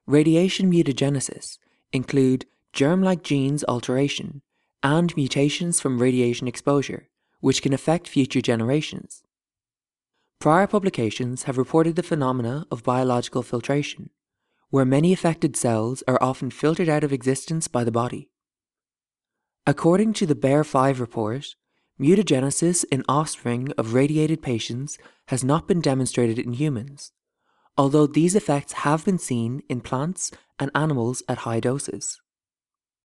Radiation mutagenesis include germ-like genes alteration and mutations from radiation exposure, which can affect future generations. Prior publications have reported the phenomena of biological filtration, where many affected cells are often filtered out of existence by the body. According to the BEAR-5 report, mutagenesis in offspring of radiated patients has not been demonstrated in humans, although these effects have been seen in plants and animals at high doses.